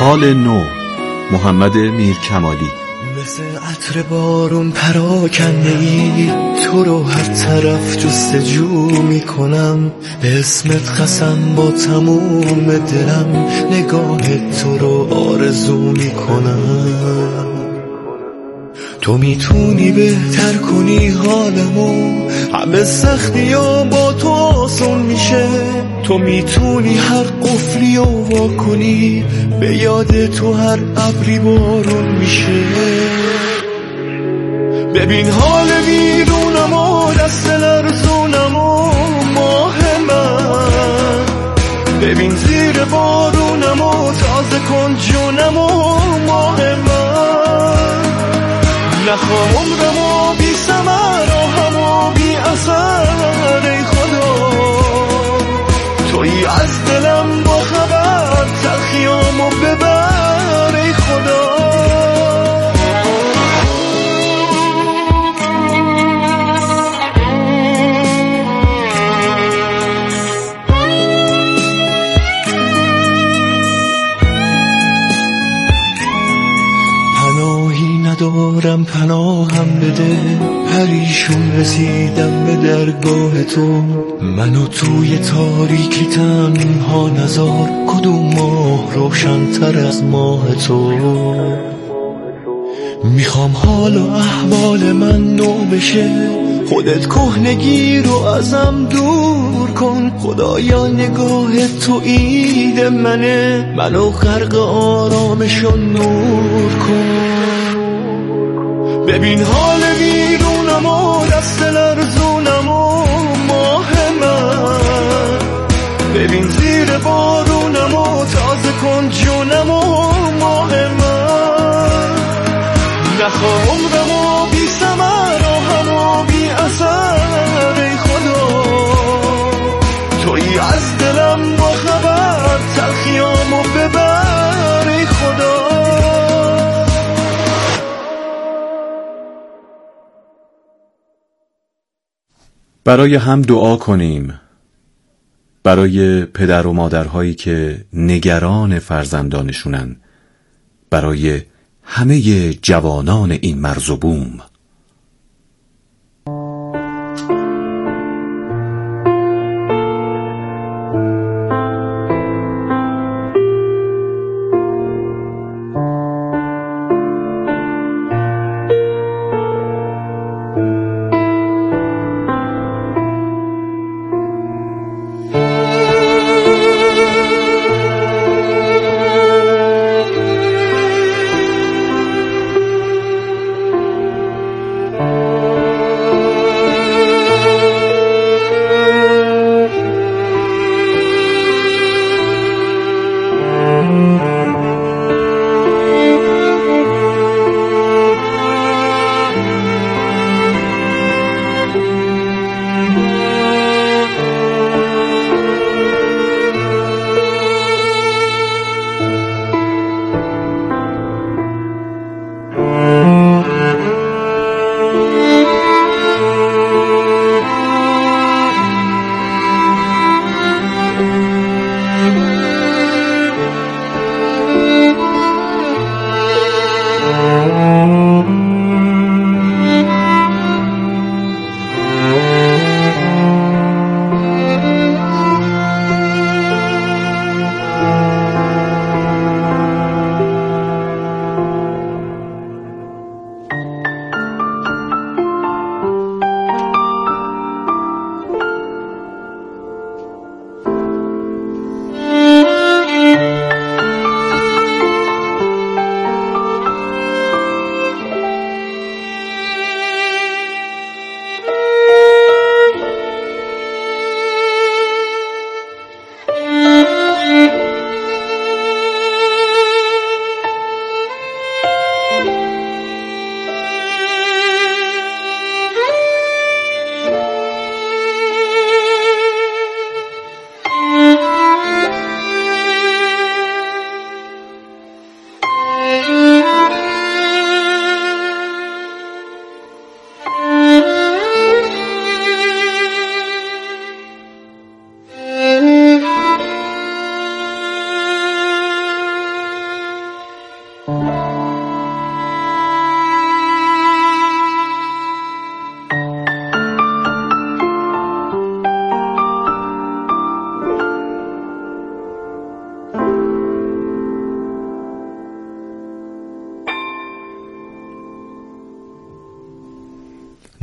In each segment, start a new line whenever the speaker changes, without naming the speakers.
حال نو، محمد میرکمالی.
مثل عطر بارون پراکنده تو رو هر طرف جستجو میکنم، به اسمت قسم با تموم دلم نگاه تو رو آرزو میکنم. تو میتونی بهتر کنی حالمو، همه سختی ها با تو آسون میشه. تو میتونی هر قفلی رو وا کنی، به یاد تو هر ابری بارون میشه. ببین حال بیرونم و دست لرزونم و ماه من، ببین زیر بارونم و تازه کن جونم و ماه من. نخواه عمرم و بی ثمر راهم و بی اثر، ای خدا تویی از دلم با خبر، تلخیامو ببر ای خدا. ندارم پناهم بده، پریشون رسیدم به درگاه تو. منو توی تاریکی تنها نذار، کدوم ماه روشن تر از ماه تو. میخوام حال و احوال من نو بشه، خودت کهنگی رو ازم دور کن. خدایا نگاه تو عید منه، منو غرق آرامش و نور کن. ببین حال بیرونم و دست لرزونم و ماه من، ببین زیر بارونم و تازه کن جونم و ماه من. نخواه عمرم و بی ثمر راهم و بی اثر، ای خدا تویی از دلم با خبر، تلخیامو ببر ای خدا.
برای هم دعا کنیم، برای پدر و مادرهایی که نگران فرزندانشونن، برای همه جوانان این مرز و بوم.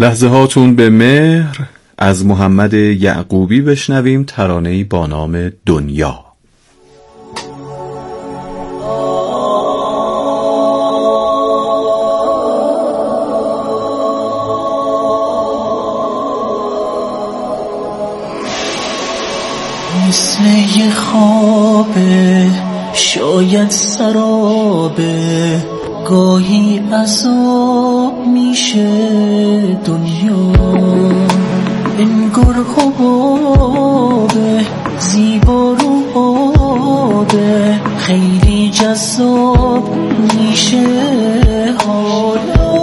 لحظه هاتون به مهر از محمد یعقوبی بشنویم ترانه‌ای با نام دنیا.
مثل یه خوابه، شاید سرابه، گاهی عذاب میشه دنیا. انگار خوابه، زیبا رو آبه، خیلی جذاب میشه حالا.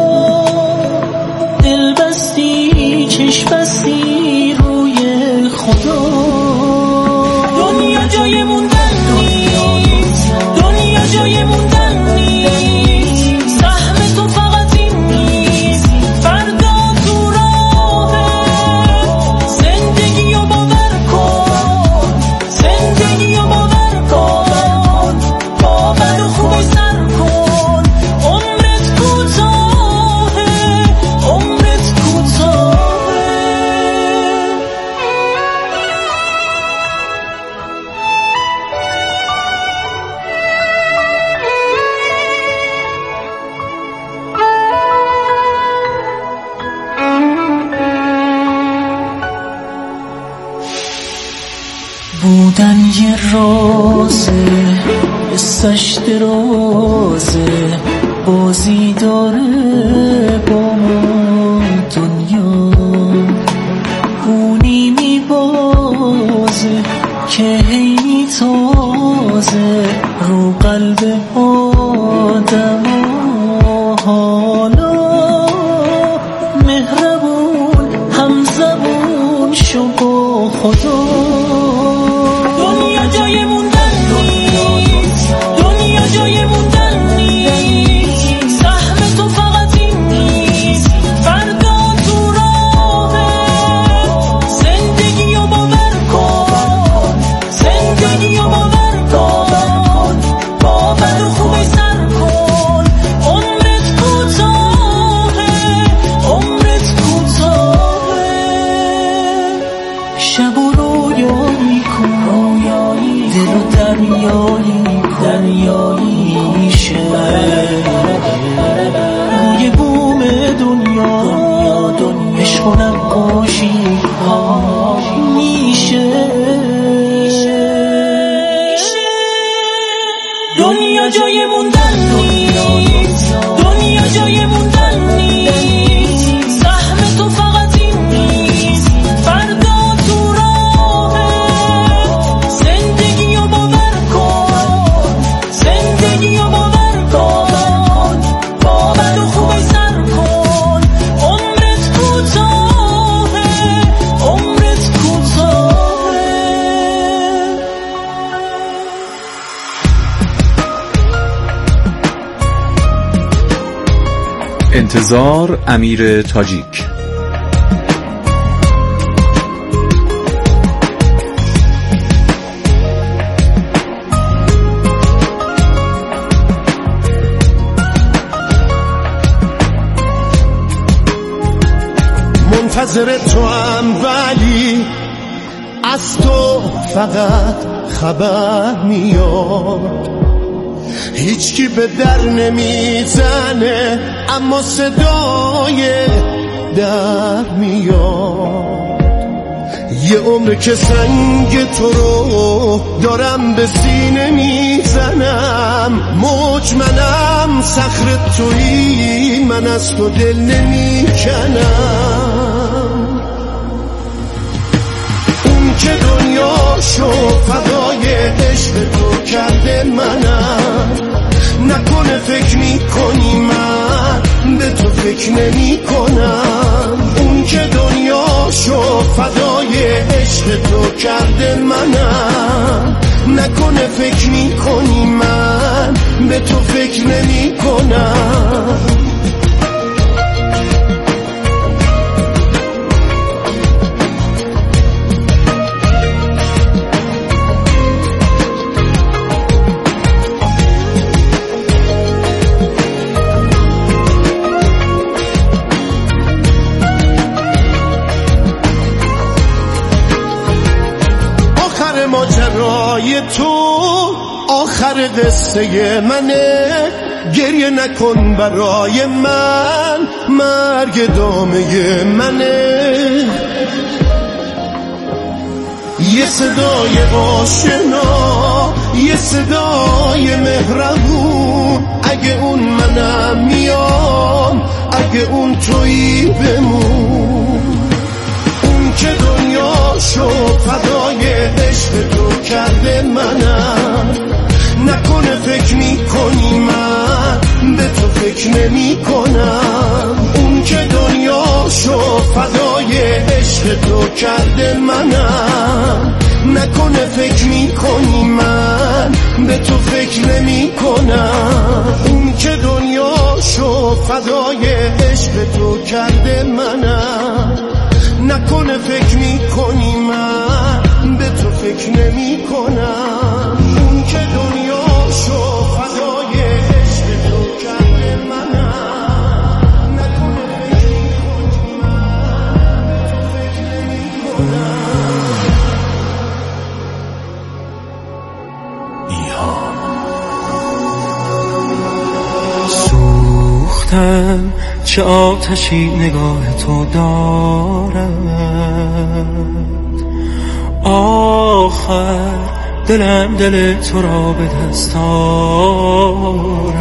دل بستی چشم بستی روی خدا. دنیا جای موندن نیست، دنیا جای موندن نیست، سهم تو فقط این نیست، فردا تو راهه. زندگیو باور کن، زندگیو باور کن، باور خوبی سر کن. عمرت کوتاهه، عمرت کوتاهه. بودن یه رازه، قصه‌اش درازه، بازی داره با ما دنیا. اونی میبازه که هی میتازه رو قلب آدم. حالا مهربون همزبون شو با خدا. دنیا جای موندن نیست، دنیا جای موندن نیست، سهم تو فقط این نیست، فردا تو راهه. زندگیو باور کن، زندگیو باور کن، باور خوبی سر کن. عمرت کوتاهه، عمرت کوتاهه. شب و رویایی کن، دل و دریایی کن، دریایی میشه روی بوم دنیا. عشق و نقاشی ها میشه. دنیا جای موندن نیست، دنیا جای موندن نیست، سهم تو فقط این نیست، فردا تو راهه. زندگیو باور کن، زندگیو باور کن، باور خوبی سر کن. عمرت کوتاهه، عمرت کوتاهه.
انتظار امیر تاجیک.
منتظر تو هم ولی از تو فقط خبر میاد. هیچکی به در نمیزنه اما صدای در میاد. یه عمر که سنگ تو رو دارم به سینه میزنم. موج منم، صخره تویی، من از تو دل نمیکنم. اون که دنیاشو فدای عشق تو کرده منم. نکنه فکر میکنی من به تو فکر نمی کنم. اون که دنیاشو فدای عشق تو کرده منم. نکنه فکر میکنی من به تو فکر نمی کنم. آخر قصه منه. گریه نکن برای من، مرگ دامه منه. یه صدای آشنا، یه صدای مهربون، اگه اون منم میام، اگه اون تویی بمون. اون که دنیاشو فدای عشق تو کرده منم. نکنه فکر میکنی من به تو فکر نمی کنم. اون که دنیاشو فدای عشق تو کرده منم. نکنه فکر میکنی من به تو فکر نمی کنم. اون که دنیاشو فدای عشق تو کرده منم. نکنه فکر میکنی من به تو فکر نمی کنم. اون که دنیاشو فدای عشق تو کرده منم. نکنه فکر میکنی من به تو فکر نمی کنم.
سوختم چه آتشی نگاه تو دارد. آخر دلم دل تو را به دست آرد.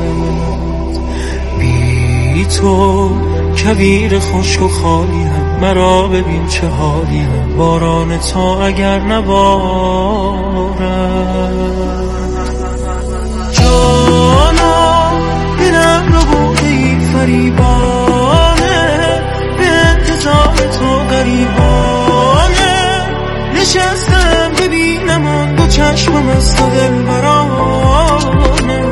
بی تو کویر خشک و خالیم، مرا ببین چه حالیم. باران تا اگر نبارد. جانا دلم رو بودی فریبانه، به انتظار تو غریبانه. نشستم ببینم آن دو چشمم از تو دلبرانه.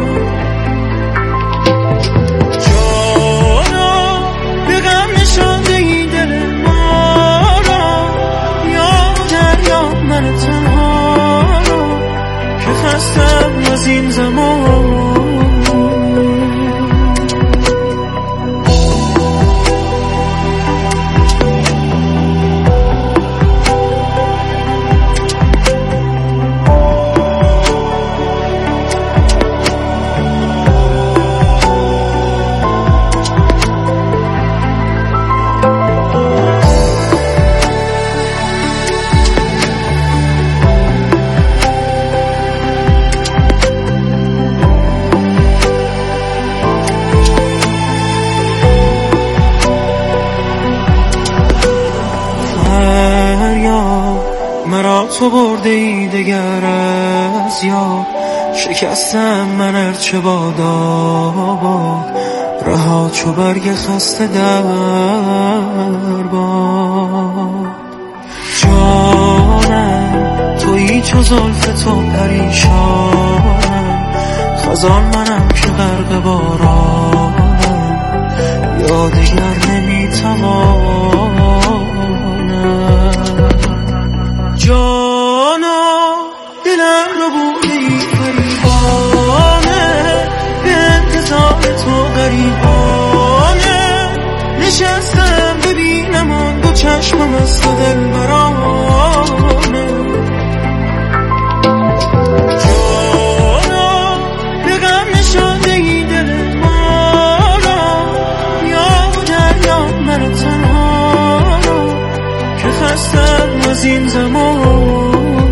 جانا به غم نشانده ای دل ما را، یا دریا من تنها را، که خستم از این زمان. مرا تو برده ای دگر از یاد. شکستم من ارچه باد آباد، رها چو برگ خسته در باد. جانم تویی چو زلف تو پریشانم، خزان منم که غرق بارانم، یا دیگر نمیتوانم. جانا دلم رو بودی فریبانه، به انتظار تو غریبانه. نشستم ببینم آن دو چشمم از تو دلبرانه. جانا به غم نشانده ای دل ما را، یا دریا من تنها را، که خستم از این زمان.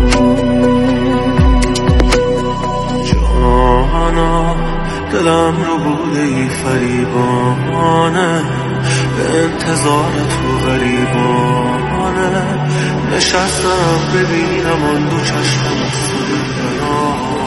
جانا دلم رو بوده ای فریبانه، به انتظار تو غریبانه. نشستم ببینم آن دو چشمم از تو دلبرانه.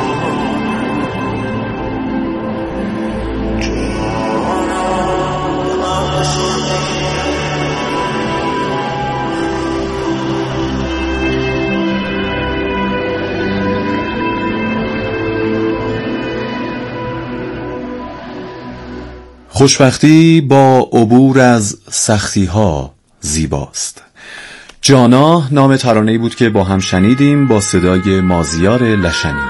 خوشبختی با عبور از سختی‌ها زیباست. جانا نام ترانه‌ای بود که با هم شنیدیم با صدای مازیار لشنی.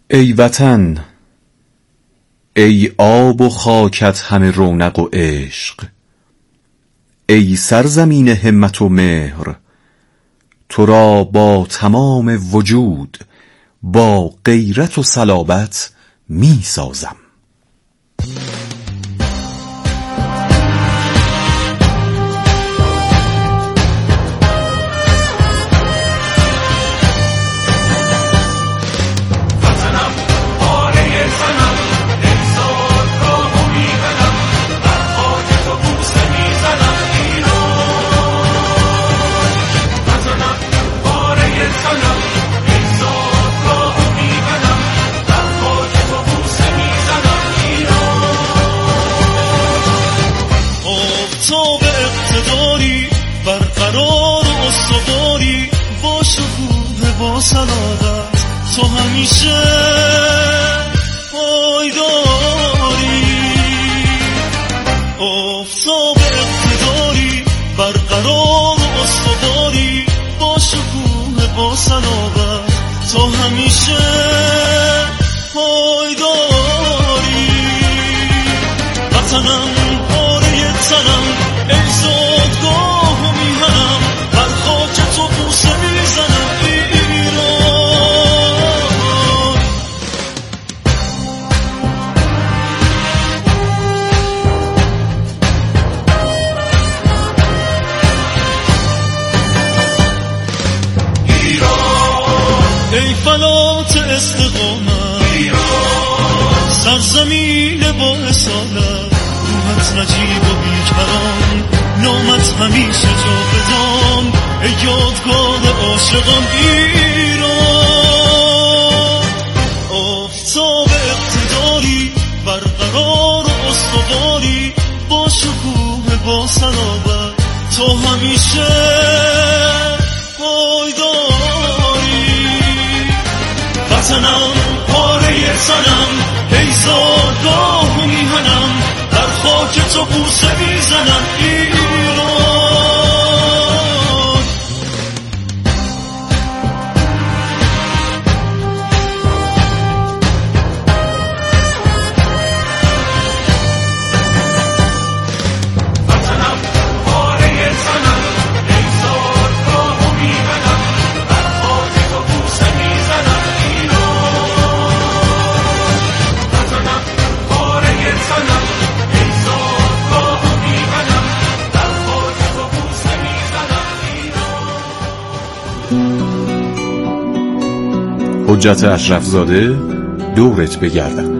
ای وطن، ای آب و خاکت همه رونق و عشق، ای سرزمین همت و مهر، تو را با تمام وجود با غیرت و صلابت می سازم.
آفتاب اقتداری برقرار و استواری، با شکوه با صلابت تو همیشه پایداری. آفتاب اقتداری برقرار و استواری، با شکوه با صلابت تو همیشه پایداری. وطنم تنم، ای زادگاه و میهنم، بر خاک تو بوسه میزنم ایران. ایران ای فلات استقامت، ایران سرزمین با اصالت، روحت نجیب و بیکران، نامت همیشه جاودان، ای یادگار عاشقان ایران. آفتاب اقتداری برقرار و استواری، با شکوه با صلابت تو همیشه پایداری. وطنم پاره تنم، ای زادگاه و میهنم، در خاک تو بوسه میزنم ایران. وطنم پاره تنم، ای زادگاه و میهنم، در خاک تو بوسه میزنم ایران. وطنم پاره تنم،
حجت اشرفزاده، دورت بگردم.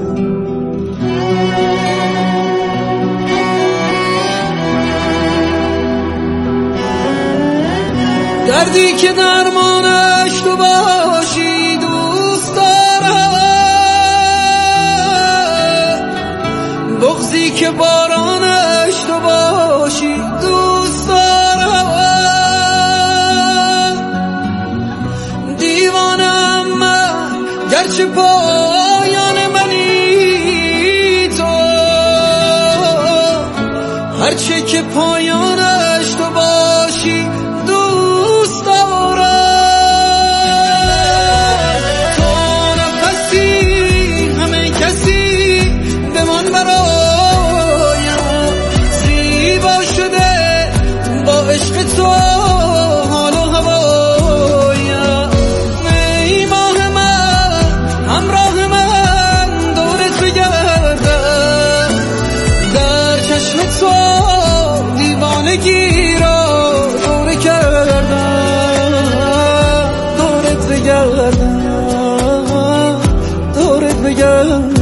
دردی که درمانش تو باشی دوست دارم، بغضی که بارانش تو باشی دوست دارم. دیوانم من گرچه پایان منی تو، هرچه که پایانش تو باشی دوست دارم. تو نفسی همه کسی بمان برایم، زیبا شده با عشق تو حال و هوایم. ای ماه من همراه من دورت بگردم، در چشم تو دیوانگی را دوره کردم. دورت بگردم، دورت بگردم.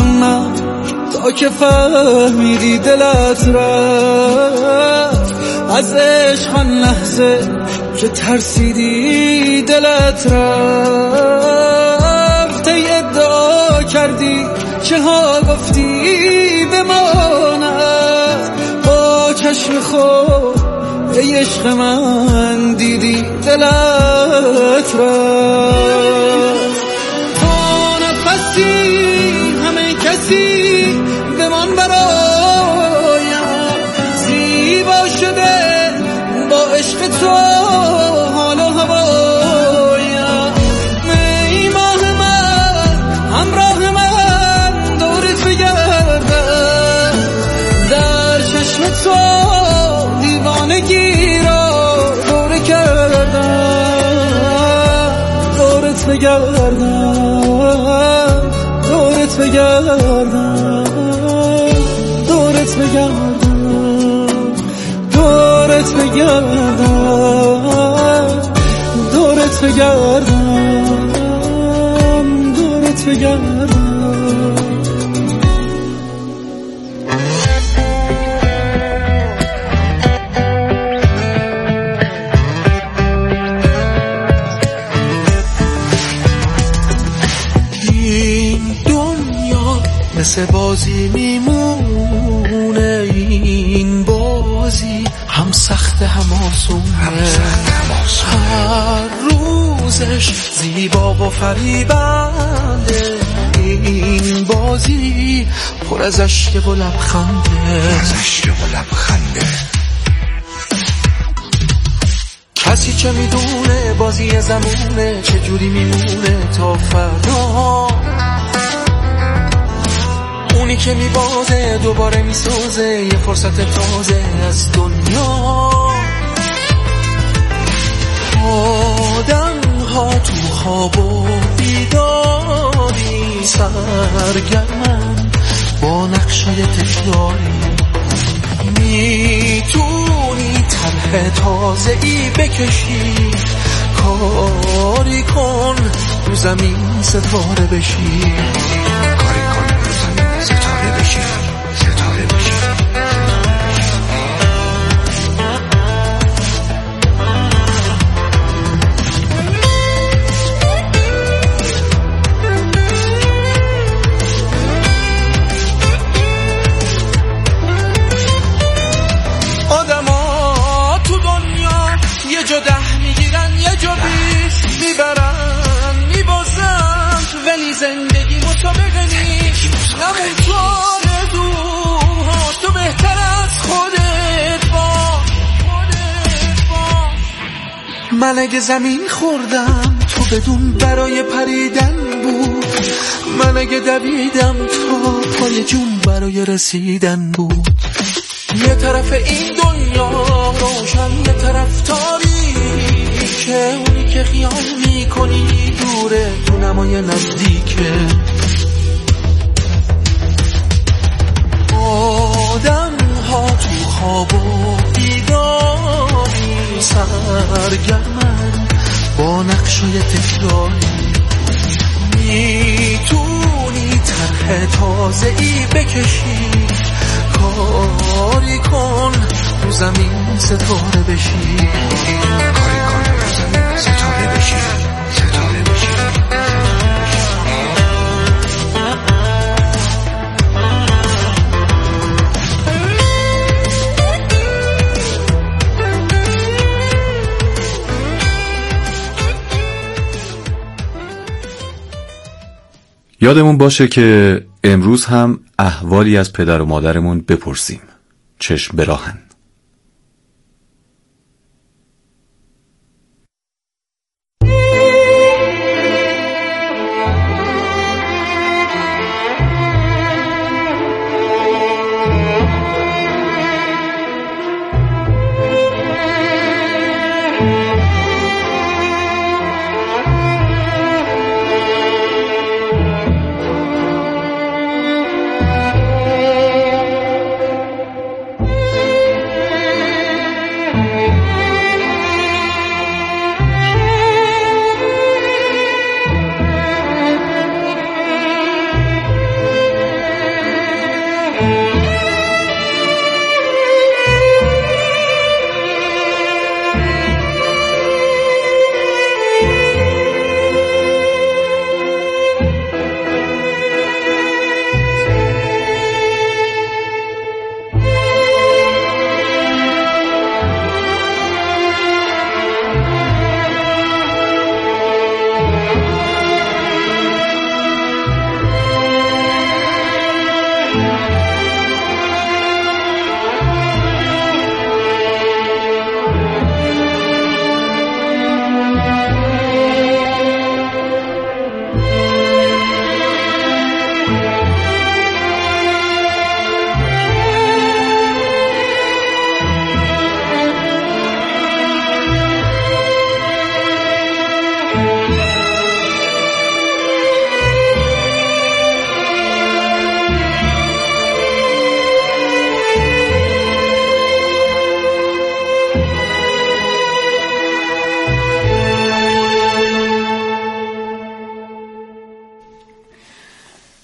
تا که فهمیدی دلت رفت، از عشق آن لحظه که ترسیدی دلت رفت، ای ادعا کردی چه ها گفتی بماند، با چشم خود ای عشق من دیدی دلت رفت. تا نفسی همه کسی بمان برایم، زیبا شده با عشق تو حال و هوایم. ای ماه من همراه من دورت بگردم، در چشم تو دیوانگی را دوره کردم، دورت بگردم، دورت بگردم، دورت بگردم، دورت بگردم، دورت بگردم، دورت بگردم.
مثل بازی میمونه این بازی، هم سخت هم آسونه، هر روزش زیبا و فریبنده، این بازی پر از عشق و لبخنده. کسی چه میدونه بازی زمونه چجوری میمونه تا فردا، اونی که میبازه دوباره میسازه یه فرصت تازه از دنیا. آدم ها تو خواب و بیداری سرگرمن با نقشه تکراری، میتونی طرح تازه ای بکشی، کاری کن رو زمین ستاره بشی، ستاره بشی، ستاره بشی. آدما تو دنیا یه جا ده میگیرن یه جا بیست میبرن میبازن، ولی زندگی مسابقه نیست، نمونطور دوها تو بهتر از خودت باش. من اگه زمین خوردم تو بدون برای پریدن بود، من اگه دویدم تا پای جون برای رسیدن بود. یه طرف این دنیا روشن یه طرف تاریکه، اونی که خیال میکنی دوره تو نمای نزدیکه. آدم ها تو خواب و بیداری سرگرمن با نقشه تکراری، میتونی طرح تازه ای بکشی، کاری کن رو زمین ستاره بشی، کاری کن رو زمین ستاره بشی، ستاره بشی.
یادمون باشه که امروز هم احوالی از پدر و مادرمون بپرسیم. چشم به راهن.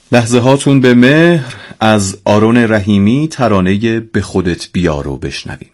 لحظه هاتون به مهر از آرون رحیمی، ترانه به خودت بیا رو بشنویم.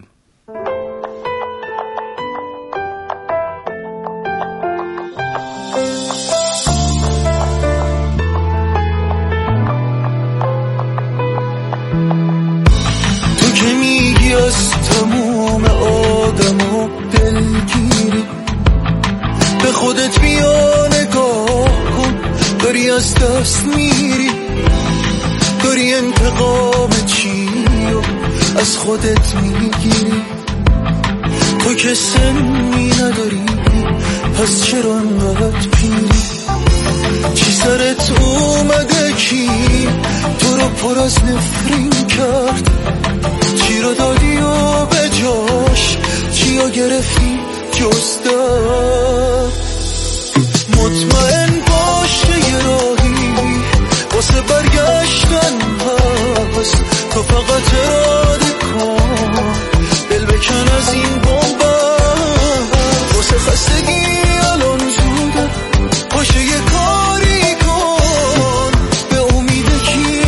تو که میگی از تموم آدم و دلگیری، به خودت بیا نگاه کن، داری از دست میری، داری انتقام چی و از خودت میگیری. تو که سنی نداری پس چرا انقدر پیری؟ چی سرت اومده کی تو رو پر از نفرین کرد؟ چی رو دادی و به جاش چی رو گرفتی جز درد؟ مطمئن باش که یه راهی واسه برگشت